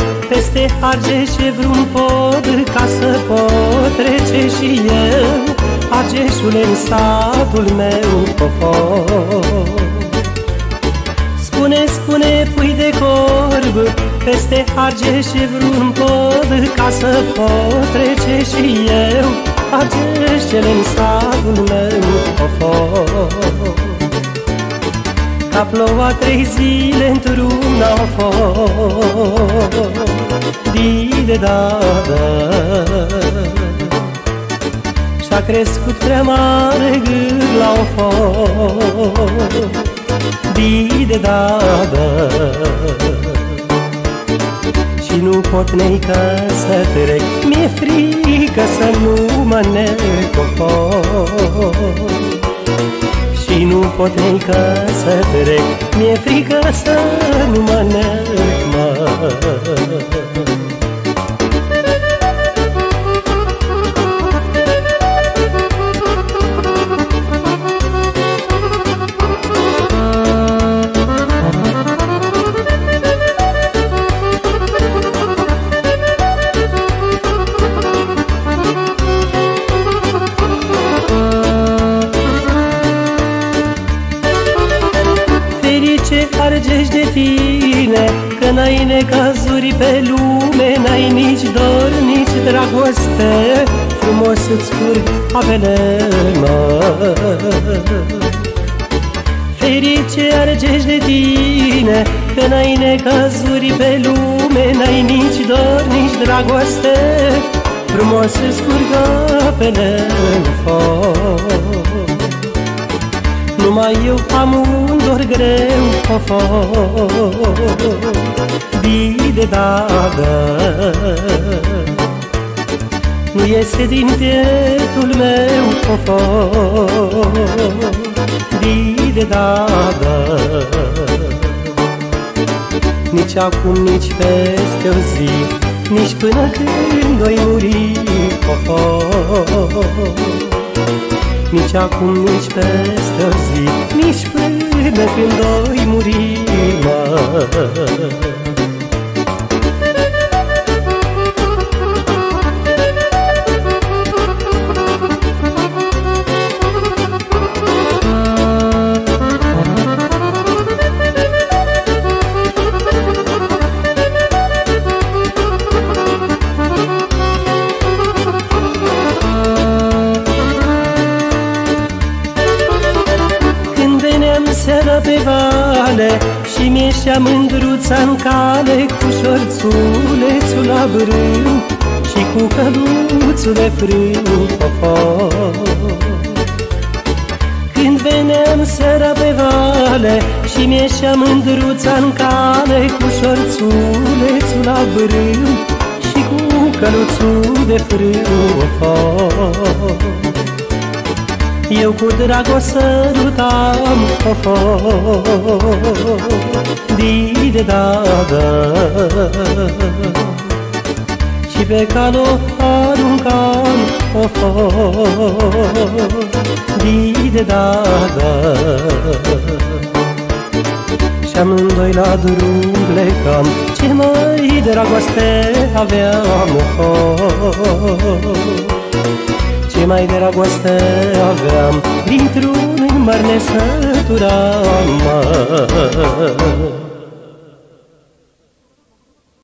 peste Argeș e vreun pod ca să pot trece și eu Argeșule în satul meu pofo. Spune, spune, pui de corb, peste Argeș e vreun pod ca să pot trece și eu Argeșele în satul meu pofo. Ca ploua 3 zile într-una au fost de da-da. Și-a crescut prea mare gât la-o fost de da-da. Și nu pot neică să trec, mi-e frică să nu mă necofo. Și nu pot neică să trec, mi-e frică să nu mă nec, mă. Argeș de tine, că n-ai necazuri pe lume, n-ai nici dor, nici dragoste, frumos îți curg apele, mă. Ferice Argeș de tine, că n-ai necazuri pe lume, n-ai nici dor, nici dragoste, frumos îți curg apele în foc. Numai eu am un dor greu, of, de da-da. Nu iese din pietul meu, of, de da-da. Nici acum, nici peste o zi, nici până când voi muri, of. Nici acum, nici peste o zi, nici până când voi muri, mă. Seara pe vale și mi-eșea mândruța-n cale, cu șorțulețul la brâu și cu căluțul de frâu, Când veneam seara pe vale și mi-eșea mândruța-n cale, cu șorțulețul la brâu și cu căluțul de frâu, Eu cu dragostea sărutam, of, de da-da. Și pe calo aruncam, of, de da-da. Și amândoi la drum plecam, ce mai dragoste aveam, Ce mai dragoste aveam, dintr-un măr ne săturam, mă.